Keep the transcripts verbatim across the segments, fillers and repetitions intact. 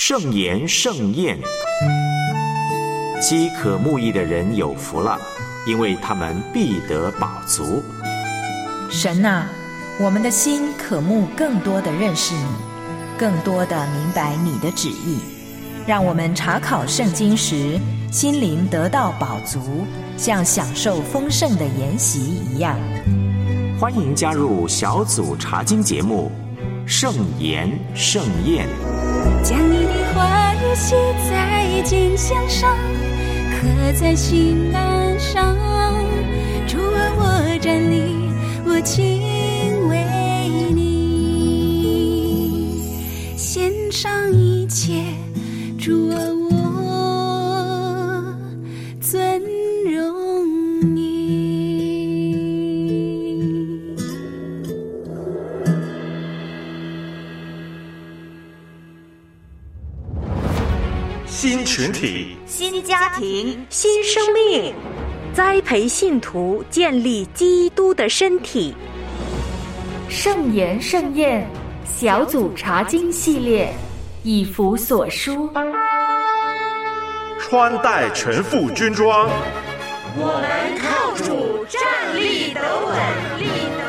圣言盛宴。饥渴慕义的人有福了，因为他们必得饱足。 神啊，我们的心渴慕更多的认识你，更多的明白你的旨意，让我们查考圣经时心灵得到饱足，像享受丰盛的筵席一样。 欢迎加入小组查经节目圣言盛宴。 将你的话语写在经箱上，刻在心栏上。主啊，我站立，我敬畏你，献上一切。主啊，我尊荣你。 新群体， 新家庭，新生命，栽培信徒，建立基督的身体。 圣言盛宴小组查经系列，以弗所书。 穿戴全副军装， 我们靠主站立得稳，立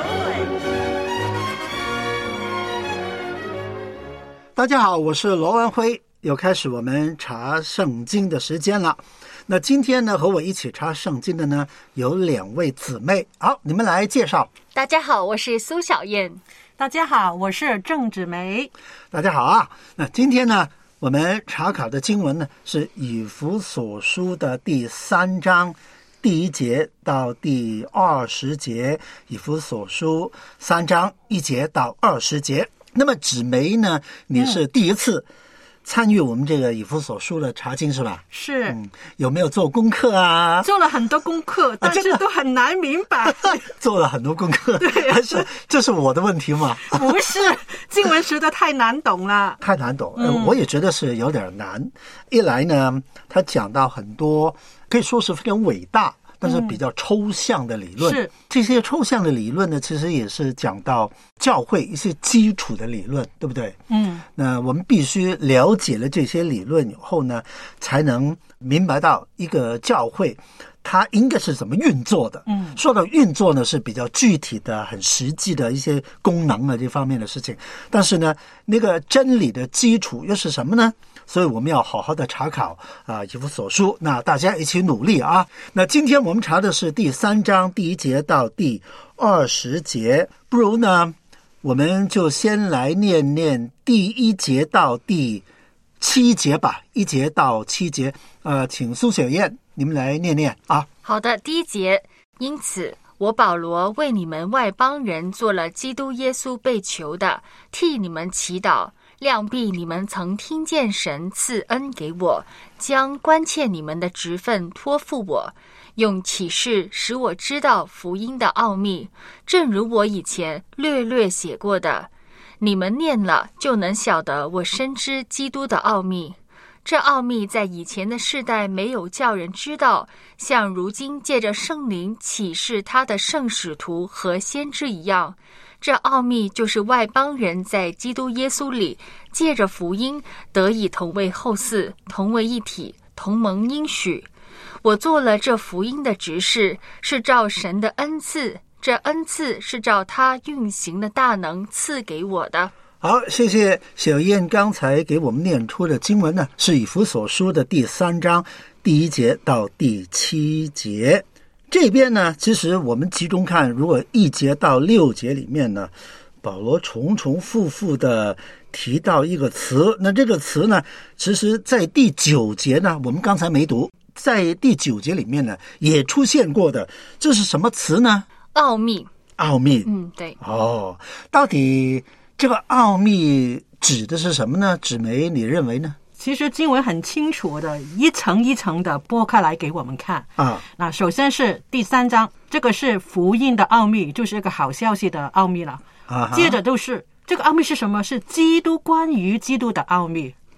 得稳。大家好，我是罗文辉。又开始我们查圣经的时间了。那今天呢，和我一起查圣经的呢有两位姊妹。好，你们来介绍。 大家好，我是苏小燕。 大家好，我是郑芷梅。 大家好啊。那今天呢，我们查考的经文呢是以弗所书的第三章第一节到第二十节，以弗所书三章一节到二十节。那么芷梅呢，你是第一次参与我们这个以弗所书的查经是吧？ 是、 嗯、有没有做功课啊？ 做了很多功课，但是都很难明白。啊、 做了很多功课， 对、啊， 还是这是我的问题吗？ 不是，经文实在太难懂了， 太难懂、嗯呃。我也觉得是有点难。一来呢，他讲到很多可以说是非常伟大，但是比较抽象的理论。 是、嗯、 这些抽象的理论呢，其实也是讲到教会一些基础的理论，对不对？ 嗯， 那我们必须了解了这些理论以后呢，才能明白到一个教会它应该是怎么运作的。 嗯， 说到运作呢，是比较具体的、很实际的一些功能啊这方面的事情。但是呢，那个真理的基础又是什么呢？所以我们要好好的查考啊，以弗所书。那大家一起努力啊！那今天我们查的是第三章第一节到第二十节，不如呢，我们就先来念念第一节到第七节吧，一节到七节。呃，请苏小燕你们来念念啊。 好的，第一节，因此我保罗为你们外邦人做了基督耶稣被囚的，替你们祈祷。量必你们曾听见神赐恩给我，将关切你们的职分托付我，用启示使我知道福音的奥秘，正如我以前略略写过的。你们念了，就能晓得我深知基督的奥秘。这奥秘在以前的世代没有叫人知道，像如今借着圣灵启示他的圣使徒和先知一样。这奥秘就是外邦人在基督耶稣里借着福音得以同为后嗣，同为一体，同蒙应许。我做了这福音的执事，是照神的恩赐，这恩赐是照他运行的大能赐给我的。 好，谢谢小燕刚才给我们念出的经文呢，是以弗所书的第三章第一节到第七节。这边呢，其实我们集中看，如果一节到六节里面呢，保罗重重复复的提到一个词，那这个词呢，其实在第九节呢，我们刚才没读，在第九节里面呢也出现过的，这是什么词呢？ 奥秘。 奥秘。 嗯，对。 哦，到底这个奥秘指的是什么呢？芷梅，你认为呢？ 其实经文很清楚的，一层一层的剥开来给我们看啊。 那首先是第三章，这个是福音的奥秘，就是一个好消息的奥秘了。 啊， 接着就是这个奥秘是什么？是基督，关于基督的奥秘。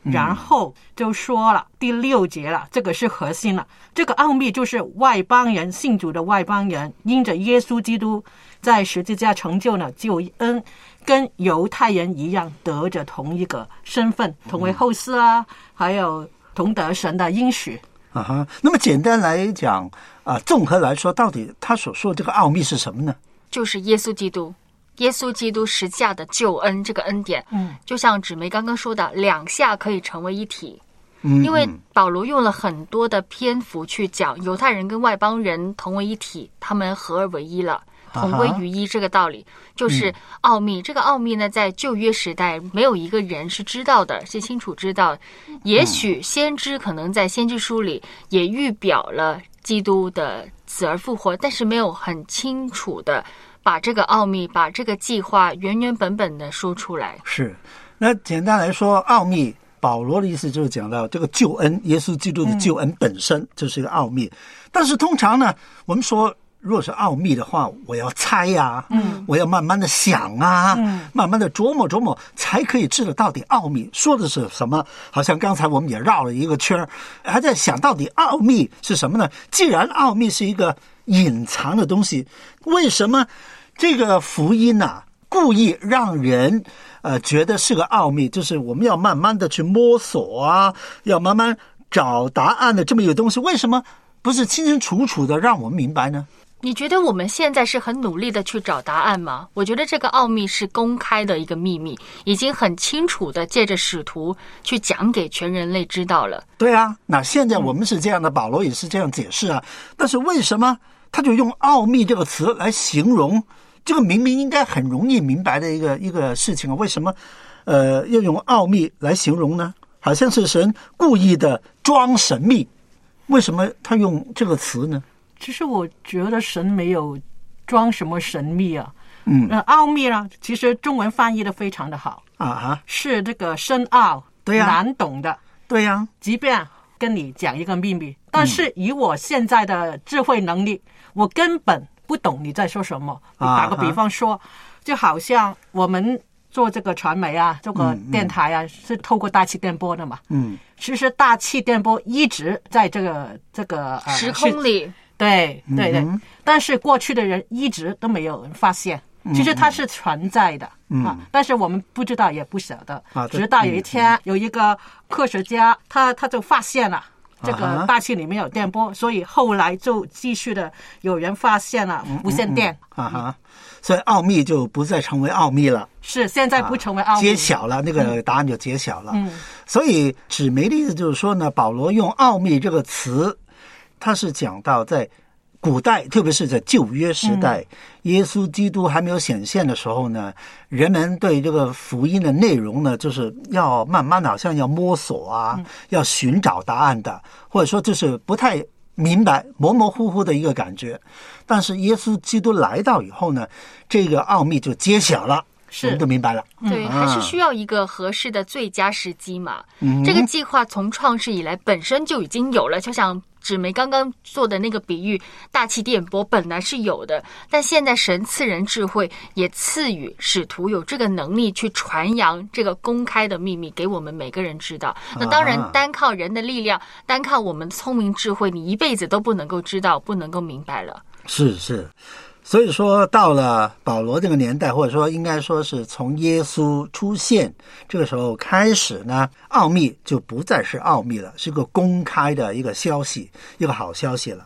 然后就说了第六节了，这个是核心了。这个奥秘就是外邦人，信主的外邦人因着耶稣基督在十字架成就了救恩，跟犹太人一样得着同一个身份，同为后嗣啊，还有同得神的应许啊哈。那么简单来讲啊，综合来说，到底他所说的这个奥秘是什么呢？ 就是耶稣基督。耶稣基督十架的救恩，这个恩典，嗯，就像芷梅刚刚说的，两下可以成为一体。嗯，因为保罗用了很多的篇幅去讲犹太人跟外邦人同为一体，他们合而为一了，同归于一这个道理，就是奥秘。这个奥秘呢，在旧约时代没有一个人是知道的，是清楚知道。也许先知可能在先知书里也预表了基督的死而复活，但是没有很清楚的把这个奥秘，把这个计划原原本本的说出来。 是，那简单来说，奥秘保罗的意思就是讲到这个救恩，耶稣基督的救恩本身就是一个奥秘。嗯、但是通常呢，我们说如果是奥秘的话，我要猜呀、啊，嗯，我要慢慢的想啊，嗯，慢慢的琢磨琢磨，才可以知道到底奥秘说的是什么。好像刚才我们也绕了一个圈，还在想到底奥秘是什么呢？既然奥秘是一个隐藏的东西，为什么这个福音啊，故意让人呃觉得是个奥秘，就是我们要慢慢的去摸索啊，要慢慢找答案的这么一个东西，为什么不是清清楚楚的让我们明白呢？ 你觉得我们现在是很努力的去找答案吗？我觉得这个奥秘是公开的一个秘密，已经很清楚的借着使徒去讲给全人类知道了。 对啊，那现在我们是这样的，保罗也是这样解释啊，但是为什么他就用奥秘这个词来形容这个明明应该很容易明白的一个一个事情啊？为什么呃要用奥秘来形容呢？好像是神故意的装神秘，为什么他用这个词呢？ 其实我觉得神没有装什么神秘啊， 嗯， 呃，奥秘呢，其实中文翻译的非常的好啊哈， 是这个深奥， 对呀、啊， 难懂的， 对呀、啊。 即便跟你讲一个秘密，但是以我现在的智慧能力，嗯、我根本不懂你在说什么。打个比方说，啊、就好像我们做这个传媒啊，这个电台啊，嗯嗯、是透过大气电波的嘛，嗯，其实大气电波一直在这个这个、呃、 时空里。 对对对、嗯，但是过去的人一直都没有人发现，其实它是存在的、嗯啊、但是我们不知道也不晓得、啊、直到有一天、嗯、有一个科学家他他就发现了这个大气里面有电波、啊、所以后来就继续的有人发现了无线电、 嗯嗯、啊哈，所以奥秘就不再成为奥秘了， 是现在不成为奥秘、啊、 揭晓了，那个答案就揭晓了。嗯，所以芷梅的意思就是说呢，保罗用奥秘这个词，他是讲到在古代，特别是在旧约时代、嗯、耶稣基督还没有显现的时候呢，人们对这个福音的内容呢，就是要慢慢的好像要摸索啊、嗯、要寻找答案的，或者说就是不太明白，模模糊糊的一个感觉。但是耶稣基督来到以后呢，这个奥秘就揭晓了， 是我们都明白了。 对、嗯，还是需要一个合适的最佳时机嘛、嗯、这个计划从创世以来本身就已经有了，就像芷梅刚刚做的那个比喻，大气电波本来是有的，但现在神赐人智慧，也赐予使徒有这个能力去传扬这个公开的秘密给我们每个人知道。那当然单靠人的力量，单靠我们聪明智慧，你一辈子都不能够知道，不能够明白了。 是是，所以说到了保罗这个年代，或者说应该说是从耶稣出现这个时候开始呢，奥秘就不再是奥秘了，是个公开的一个消息，一个好消息了。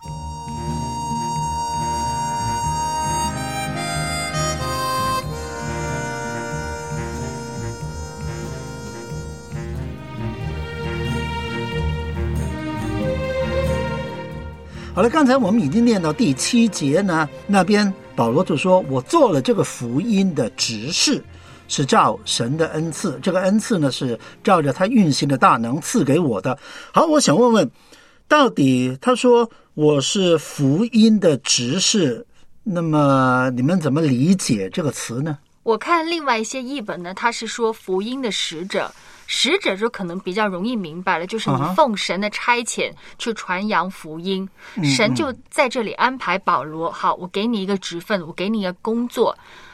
好了，刚才我们已经念到第七节呢，那边保罗就说，我做了这个福音的执事，是照神的恩赐，这个恩赐呢是照着他运行的大能赐给我的。好，我想问问，到底他说我是福音的执事，那么你们怎么理解这个词呢？ 我看另外一些译本呢，他是说福音的使者，使者就可能比较容易明白了，就是你奉神的差遣去传扬福音、uh-huh. 神就在这里安排保罗，好，我给你一个职分，我给你一个工作，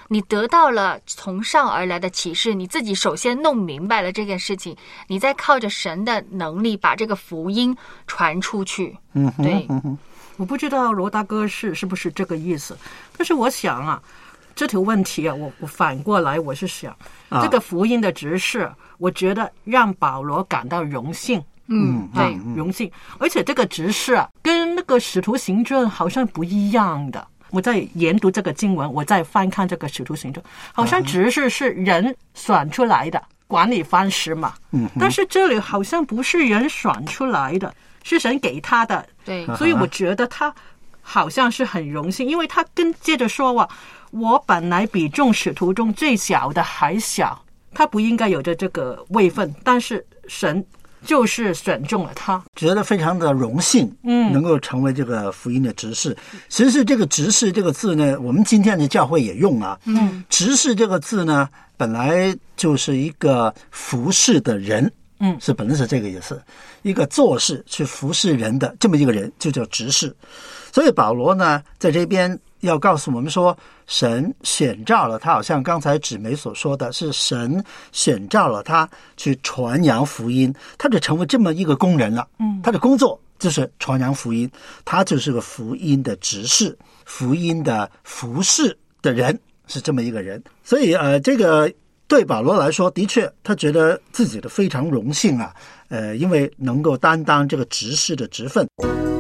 你得到了从上而来的启示，你自己首先弄明白了这件事情，你再靠着神的能力把这个福音传出去。 嗯， 对。 嗯， 我不知道罗大哥是是不是这个意思，但是我想啊，这条问题啊，我我反过来我是想， 啊、 这个福音的执事，我觉得让保罗感到荣幸。 嗯，对， 啊、荣幸。而且这个执事啊，跟那个使徒行传好像不一样的。我在研读这个经文，我在翻看这个使徒行传，好像执事是人选出来的，管理番石嘛。 嗯， 但是这里好像不是人选出来的，是神给他的。 对， 所以我觉得他好像是很荣幸，因为他跟接着说啊，我本来比众使徒中最小的还小，他不应该有着这个位分，但是神就是选中了他， 觉得非常的荣幸， 嗯， 能够成为这个福音的执事。其实这个执事这个字呢，我们今天的教会也用啊。 嗯， 执事这个字呢，本来就是一个服侍的人， 嗯， 是本来是这个意思，一个做事去服侍人的这么一个人，就叫执事。所以保罗呢，在这边要告诉我们说，神选召了他，好像刚才芷梅所说的是神选召了他去传扬福音，他就成为这么一个工人了。 嗯， 他的工作就是传扬福音，他就是个福音的执事，福音的服侍的人，是这么一个人。所以呃，这个对保罗来说，的确他觉得自己的非常荣幸啊，呃，因为能够担当这个执事的职分。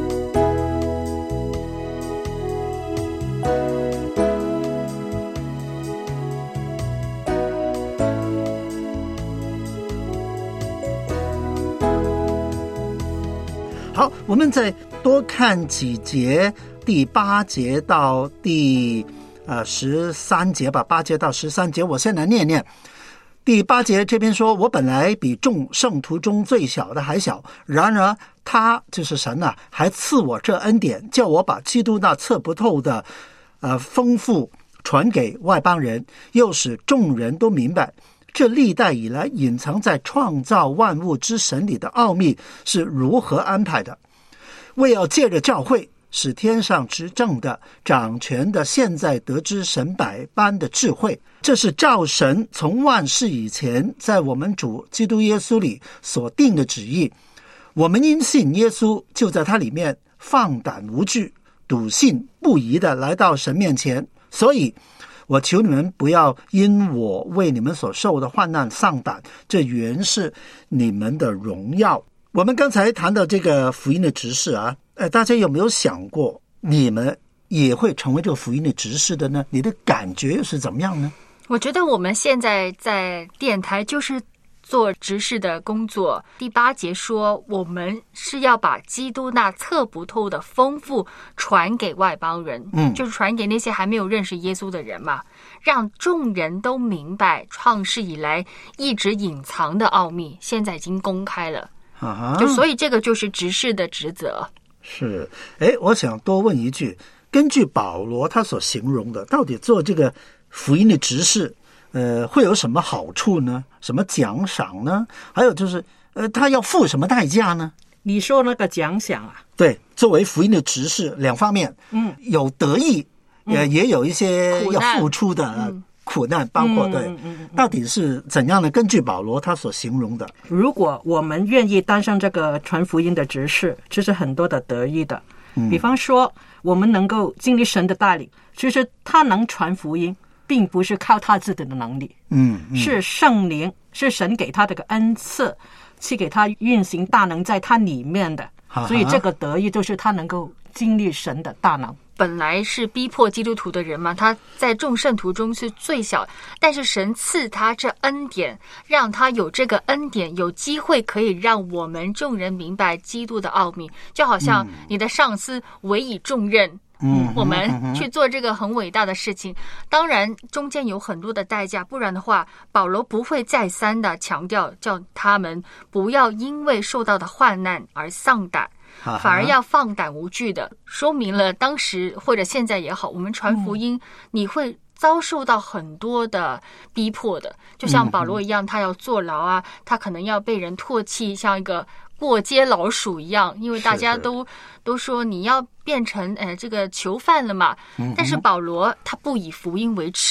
好，我们再多看几节，第八节到第呃十三节吧，八节到十三节，我先来念念。第八节这边说，我本来比众圣徒中最小的还小，然而他就是神啊，还赐我这恩典，叫我把基督那测不透的呃丰富传给外邦人，又使众人都明白这历代以来隐藏在创造万物之神里的奥秘是如何安排的，为要借着教会使天上执政的掌权的现在得知神百般的智慧，这是照神从万世以前在我们主基督耶稣里所定的旨意。我们因信耶稣，就在他里面放胆无惧，笃信不疑的来到神面前。所以我求你们不要因我为你们所受的患难丧胆，这原是你们的荣耀。我们刚才谈到这个福音的执事啊，呃，大家有没有想过，你们也会成为这个福音的执事的呢？你的感觉又是怎么样呢？ 我觉得我们现在在电台就是做执事的工作。第八节说，我们是要把基督那测不透的丰富传给外邦人， 嗯， 就是传给那些还没有认识耶稣的人嘛，让众人都明白创世以来一直隐藏的奥秘，现在已经公开了。 啊， 就所以这个就是执事的职责。 是，哎，我想多问一句，根据保罗他所形容的，到底做这个福音的执事，呃，会有什么好处呢？什么奖赏呢？还有就是，呃，他要付什么代价呢？ 你说那个奖赏啊？ 对，作为福音的执事，两方面， 嗯， 有得益，也、 嗯、 也有一些要付出的。 嗯苦难，包括对、 嗯嗯嗯， 到底是怎样的？根据保罗他所形容的， 如果我们愿意担上这个传福音的执事，这是很多的得益的。 嗯、 比方说，我们能够经历神的带领，其实他能传福音，并不是靠他自己的能力， 嗯，嗯是圣灵，是神给他这个恩赐，赐给他运行大能在他里面的， 哈哈， 所以这个得益就是他能够经历神的大能。 本来是逼迫基督徒的人嘛，他在众圣徒中是最小，但是神赐他这恩典，让他有这个恩典，有机会可以让我们众人明白基督的奥秘，就好像你的上司委以重任， 嗯， 我们去做这个很伟大的事情，当然中间有很多的代价，不然的话保罗不会再三的强调叫他们不要因为受到的患难而丧胆，反而要放胆无惧的，说明了当时或者现在也好，我们传福音、嗯、你会遭受到很多的逼迫的，就像保罗一样，他要坐牢啊，他可能要被人唾弃，像一个过街老鼠一样，因为大家都是是都说你要变成呃这个囚犯了嘛、嗯、但是保罗他不以福音为耻，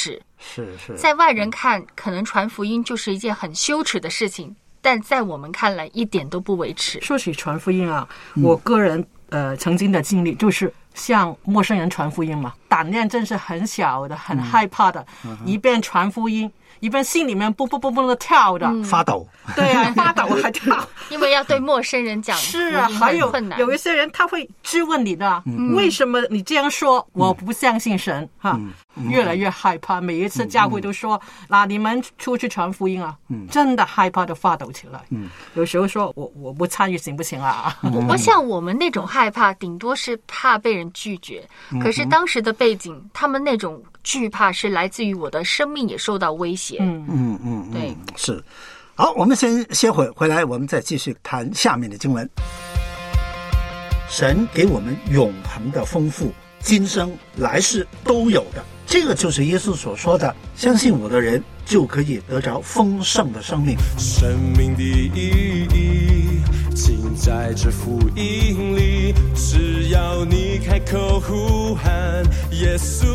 是是， 在外人看，可能传福音就是一件很羞耻的事情，但在我们看来一点都不为耻。 说起传福音啊，我个人呃曾经的经历就是向陌生人传福音嘛，胆量真是很小的，很害怕的，嗯、一边传福音，一边心里面蹦蹦蹦蹦的跳的， 嗯、发抖。 对啊，发抖还跳， 因为要对陌生人讲。 是啊，还有有一些人他会质问你的，嗯、为什么你这样说？嗯、我不相信神哈、嗯，越来越害怕。每一次教会都说，那、嗯、你们出去传福音啊，嗯、真的害怕的发抖起来。嗯，有时候说我我不参与行不行啊？ 我我想我们那种害怕，顶多是怕被人拒绝。可是当时的背景，他们那种惧怕是来自于我的生命也受到威胁。 嗯嗯嗯， 对， 是。好，我们先歇会回来，我们再继续谈下面的经文。神给我们永恒的丰富，今生来世都有的，这个就是耶稣所说的，相信我的人就可以得着丰盛的生命。 生命的意义尽在这福音里，只要你开口呼喊耶稣，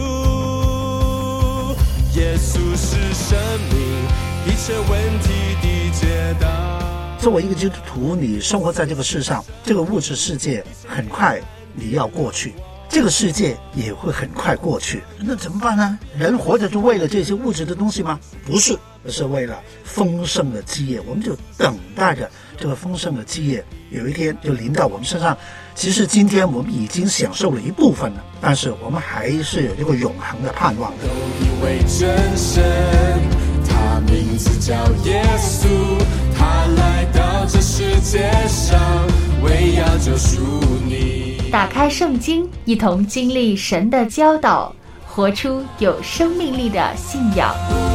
耶稣是生命，一切问题的解答。 作为一个基督徒，你生活在这个世上，这个物质世界很快你要过去，这个世界也会很快过去，那怎么办呢？人活着就为了这些物质的东西吗？不是，而是为了丰盛的基业，我们就等待着这个丰盛的基业有一天就临到我们身上。其实今天我们已经享受了一部分了，但是我们还是有这个永恒的盼望的。 有一位真神，他名字叫耶稣，他来到这世界上，为要救赎你。 打开圣经，一同经历神的教导，活出有生命力的信仰。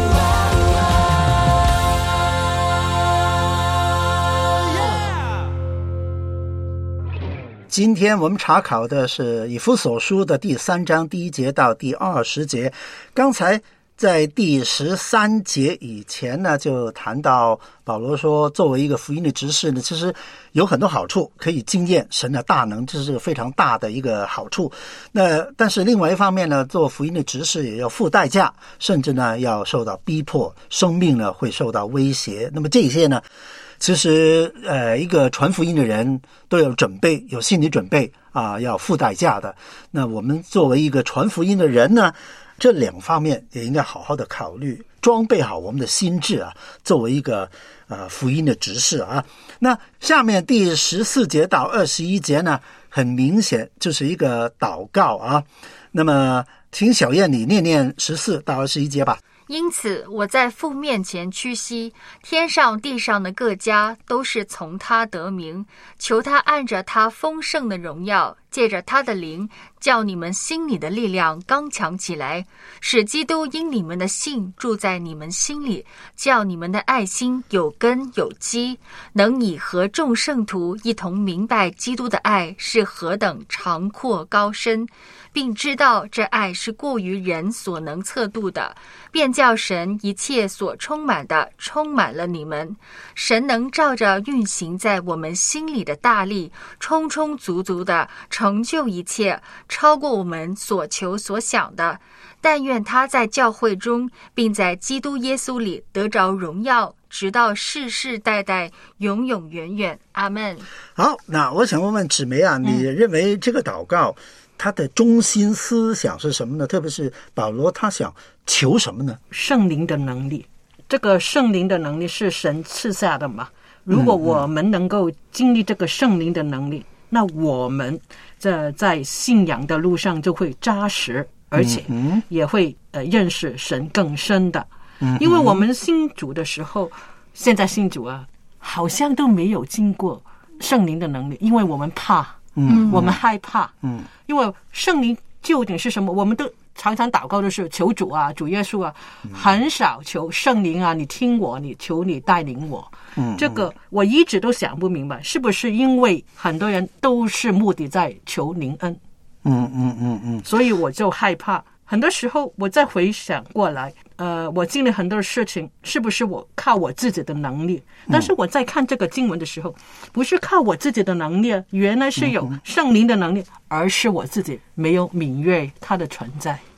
今天我们查考的是以弗所书的第三章第一节到第二十节。刚才在第十三节以前呢，就谈到保罗说，作为一个福音的执事呢，其实有很多好处，可以经验神的大能，这是非常大的一个好处。那但是另外一方面呢，做福音的执事也要付代价，甚至呢要受到逼迫，生命呢会受到威胁。那么这些呢，其实呃，一个传福音的人都有准备，有心理准备啊，要付代价的。那我们作为一个传福音的人呢，这两方面也应该好好的考虑，装备好我们的心智啊，作为一个呃福音的执事啊。那下面第十四节到二十一节呢，很明显就是一个祷告啊。那么请小燕你念念十四到二十一节吧。 因此我在父面前屈膝，天上地上的各家都是从他得名，求他按着他丰盛的荣耀，借着他的灵，叫你们心里的力量刚强起来，使基督因你们的信住在你们心里，叫你们的爱心有根有基，能以和众圣徒一同明白基督的爱是何等长阔高深，并知道这爱是过于人所能测度的，便叫神一切所充满的充满了你们。神能照着运行在我们心里的大力，充充足足的成就一切，超过我们所求所想的。但愿他在教会中，并在基督耶稣里得着荣耀，直到世世代代，永永远远。阿们。 好，那我想问问芷梅啊，你认为这个祷告它的中心思想是什么呢？特别是保罗他想求什么呢？ 圣灵的能力。这个圣灵的能力是神赐下的嘛？如果我们能够经历这个圣灵的能力，嗯嗯，那我们这在信仰的路上就会扎实，而且也会呃认识神更深的。嗯嗯，因为我们信主的时候，现在信主啊，好像都没有经过圣灵的能力，因为我们怕。嗯，我们害怕，嗯，因为圣灵究竟是什么？我们都常常祷告的是求主啊，主耶稣啊，很少求圣灵啊，你听我，你求你带领我。嗯，这个我一直都想不明白，是不是因为很多人都是目的在求灵恩？ 嗯嗯嗯嗯， 所以我就害怕。很多时候我再回想过来，呃，我经历很多事情，是不是我靠我自己的能力？但是我在看这个经文的时候，不是靠我自己的能力，原来是有圣灵的能力，而是我自己没有敏锐它的存在。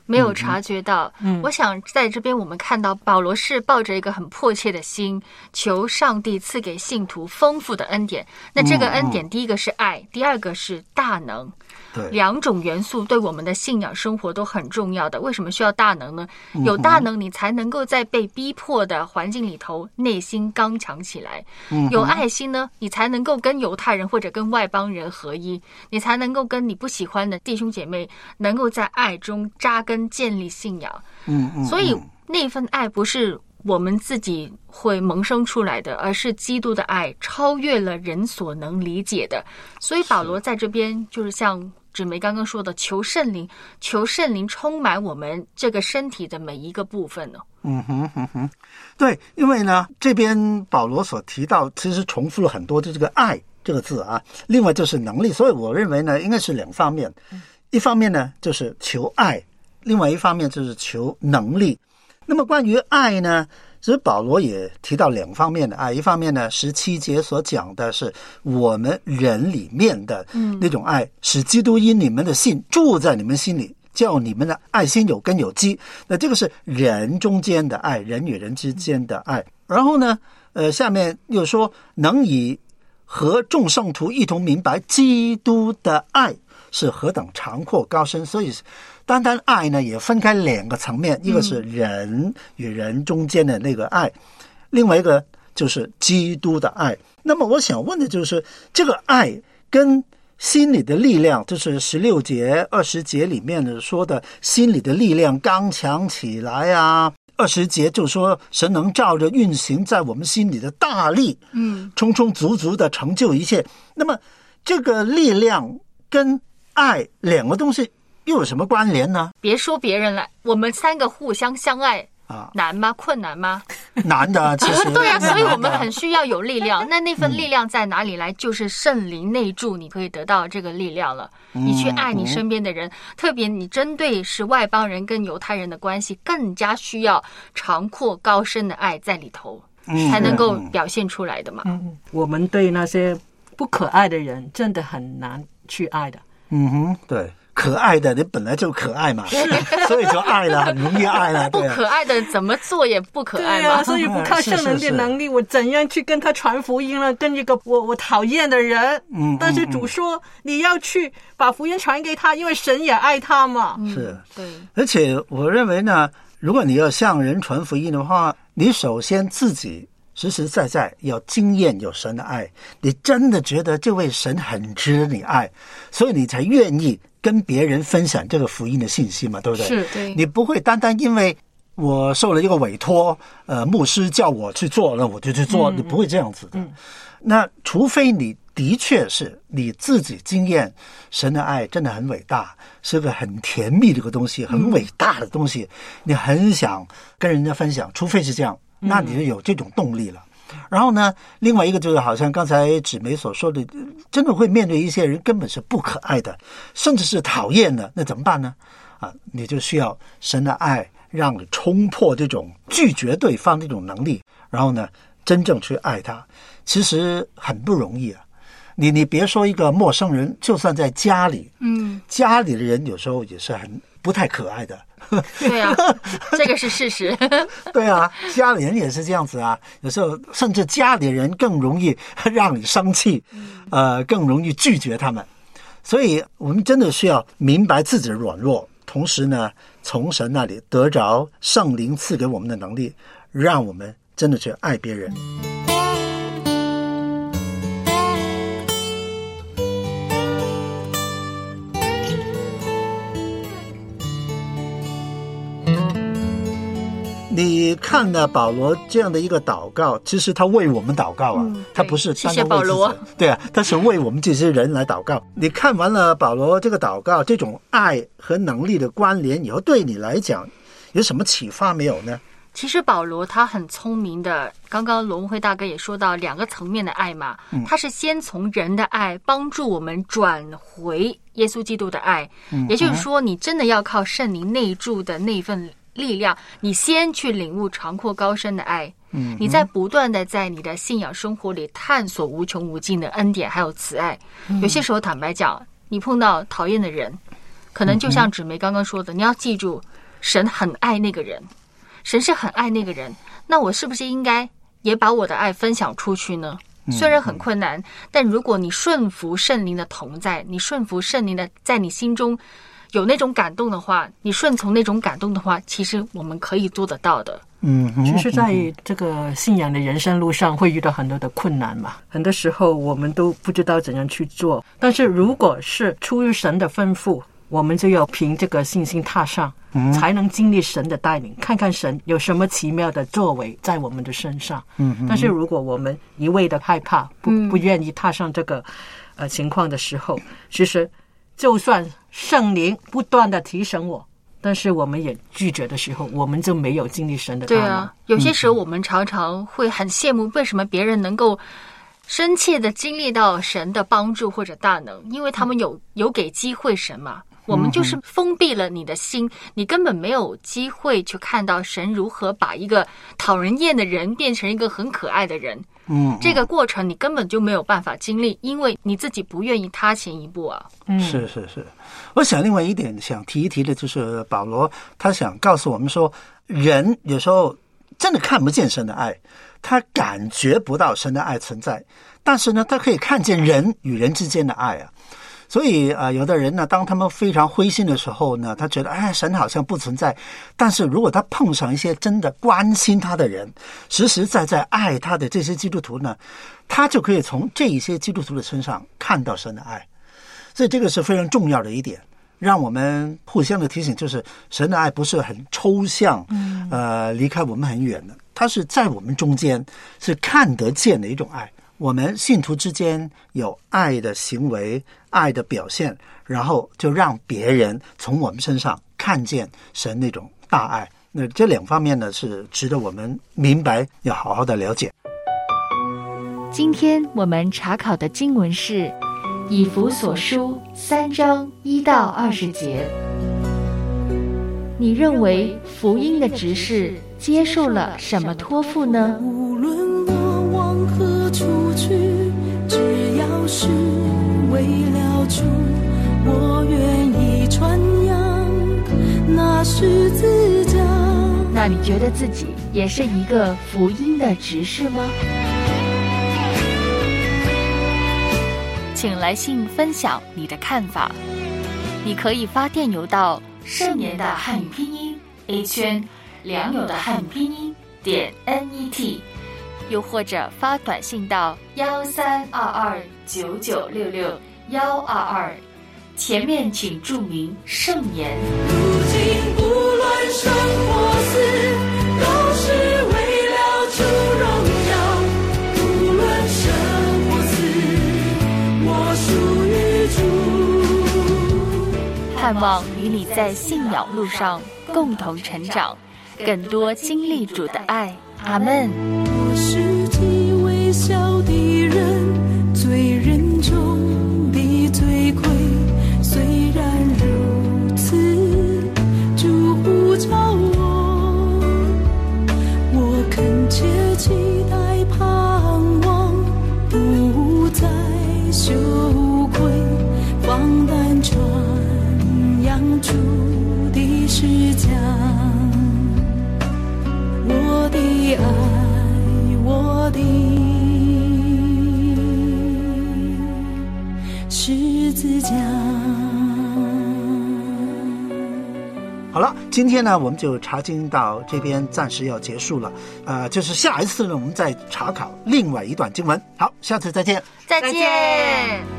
没有察觉到。 嗯， 我想在这边我们看到保罗是抱着一个很迫切的心，求上帝赐给信徒丰富的恩典。那这个恩典， 嗯、 第一个是爱，第二个是大能。 对， 两种元素对我们的信仰生活都很重要的。为什么需要大能呢？有大能，你才能够在被逼迫的环境里头内心刚强起来。 嗯、 有爱心呢，你才能够跟犹太人或者跟外邦人合一，你才能够跟你不喜欢的弟兄姐妹能够在爱中扎根建立信仰。 嗯嗯， 所以那份爱不是我们自己会萌生出来的，而是基督的爱超越了人所能理解的。所以保罗在这边就是像芷梅刚刚说的，求圣灵，求圣灵充满我们这个身体的每一个部分呢。 嗯哼嗯哼，对，因为呢，这边保罗所提到，其实重复了很多的这个爱这个字啊，另外就是能力，所以我认为呢，应该是两方面，一方面呢就是求爱，另外一方面就是求能力。那么关于爱呢，其实保罗也提到两方面的爱，一方面呢，十七节所讲的是我们人里面的那种爱，嗯、使基督因你们的信住在你们心里，叫你们的爱心有根有基。那这个是人中间的爱，人与人之间的爱。然后呢，呃，下面又说能以和众圣徒一同明白基督的爱是何等长阔高深。所以单单爱呢也分开两个层面，一个是人与人中间的那个爱，另外一个就是基督的爱。那么我想问的就是这个爱跟心理的力量，就是十六节二十节里面的说的心理的力量刚强起来啊，二十节就说神能照着运行在我们心里的大力， 嗯， 充充足足的成就一切。那么这个力量跟爱两个东西又有什么关联呢？ 别说别人了，我们三个互相相爱啊， 难吗？困难吗？ 难的，其实对啊，所以我们很需要有力量。那那份力量在哪里来？就是圣灵内住，你可以得到这个力量了。你去爱你身边的人，嗯、特别你针对是外邦人跟犹太人的关系，更加需要长阔高深的爱在里头， 嗯、 才能够表现出来的嘛。 嗯，我们对那些不可爱的人，真的很难去爱的。 嗯哼，对。可爱的你本来就可爱嘛，所以就爱了，很容易爱了。 不可爱的怎么做也不可爱嘛。 对啊，所以不靠圣灵的能力，是是是我怎样去跟他传福音了？跟一个我我讨厌的人， 嗯， 但是主说、嗯、你要去把福音传给他，因为神也爱他嘛。 是， 对。 而且我认为呢，如果你要向人传福音的话，你首先自己实实在在要经验有神的爱，你真的觉得这位神很值你爱，所以你才愿意跟别人分享这个福音的信息嘛，对不对？ 是， 对。 你不会单单因为我受了一个委托，呃，牧师叫我去做了，我就去做，嗯、你不会这样子的。 嗯、 那除非你的确是你自己经验神的爱真的很伟大，是个很甜蜜的一个东西，很伟大的东西，嗯、你很想跟人家分享，除非是这样，那你就有这种动力了。嗯、然后呢，另外一个就是好像刚才芷梅所说的，真的会面对一些人根本是不可爱的，甚至是讨厌的，那怎么办呢？啊，你就需要神的爱让你冲破这种拒绝对方这种能力，然后呢真正去爱他，其实很不容易啊。你你别说一个陌生人，就算在家里， 嗯， 家里的人有时候也是很不太可爱的。 对啊，这个是事实。 对啊，家里人也是这样子啊，有时候甚至家里人更容易让你生气，呃，更容易拒绝他们。所以我们真的需要明白自己的软弱，同时呢，从神那里得着圣灵赐给我们的能力，让我们真的去爱别人。你看了保罗这样的一个祷告，其实他为我们祷告啊，嗯、他不是单单为自己， 谢谢保罗。 对啊，他是为我们这些人来祷告。你看完了保罗这个祷告，这种爱和能力的关联以后，对你来讲有什么启发没有呢？ 其实保罗他很聪明的，刚刚罗文辉大哥也说到两个层面的爱嘛，嗯、他是先从人的爱帮助我们转回耶稣基督的爱，嗯、也就是说，你真的要靠圣灵内住的那份力量，你先去领悟长阔高深的爱， 嗯， 你在不断的在你的信仰生活里探索无穷无尽的恩典还有慈爱。 嗯、 有些时候坦白讲，你碰到讨厌的人，可能就像芷梅刚刚说的，嗯、你要记住， 神很爱那个人，神是很爱那个人，那我是不是应该也把我的爱分享出去呢？虽然很困难，但如果你顺服圣灵的同在，你顺服圣灵的在你心中有那种感动的话，你顺从那种感动的话，其实我们可以做得到的。 嗯，其实在这个信仰的人生路上会遇到很多的困难嘛，很多时候我们都不知道怎样去做，但是如果是出于神的吩咐，我们就要凭这个信心踏上，嗯，才能经历神的带领，看看神有什么奇妙的作为在我们的身上。嗯，但是如果我们一味的害怕，不不愿意踏上这个呃情况的时候，其实就算圣灵不断的提醒我，但是我们也拒绝的时候，我们就没有经历神的大能。 对啊，有些时候我们常常会很羡慕为什么别人能够深切的经历到神的帮助或者大能，因为他们有有给机会神嘛。我们就是封闭了你的心，你根本没有机会去看到神如何把一个讨人厌的人变成一个很可爱的人。嗯，这个过程你根本就没有办法经历，因为你自己不愿意踏前一步啊。 嗯，是是是。我想另外一点想提一提的就是保罗他想告诉我们说，人有时候真的看不见神的爱，他感觉不到神的爱存在，但是呢他可以看见人与人之间的爱啊。所以啊、呃，有的人呢，当他们非常灰心的时候呢，他觉得哎，神好像不存在。但是如果他碰上一些真的关心他的人，实实在在爱他的这些基督徒呢，他就可以从这一些基督徒的身上看到神的爱。所以这个是非常重要的一点，让我们互相的提醒，就是神的爱不是很抽象，嗯，呃，离开我们很远的，它是在我们中间，是看得见的一种爱。我们信徒之间有爱的行为，爱的表现，然后就让别人从我们身上看见神那种大爱。那这两方面呢，是值得我们明白，要好好的了解。 今天我们查考的经文是以弗所书三章一到二十节。你认为福音的执事接受了什么托付呢？ 无论我往何处去，只要是为了主，我愿意传扬那十字架。 那你觉得自己也是一个福音的执事吗？请来信分享你的看法。你可以发电邮到圣言的汉语拼音 A 圈良友的汉语拼音点 N E T， 又或者发短信到幺三二二九九六六幺二二，前面请注明圣言。 如今无论生或死，都是为了主荣耀，无论生或死，我属于主。 盼望与你在信仰路上共同成长，更多经历主的爱。阿们。 我是极微小的人，罪人中的罪魁，虽然如此，主呼召我，我恳切期待盼望，不再羞愧，放胆传扬主的实讲。我的爱，我的十字架。 好了，今天呢，我们就查经到这边暂时要结束了。呃，就是下一次呢，我们再查考另外一段经文。好，下次再见， 再见。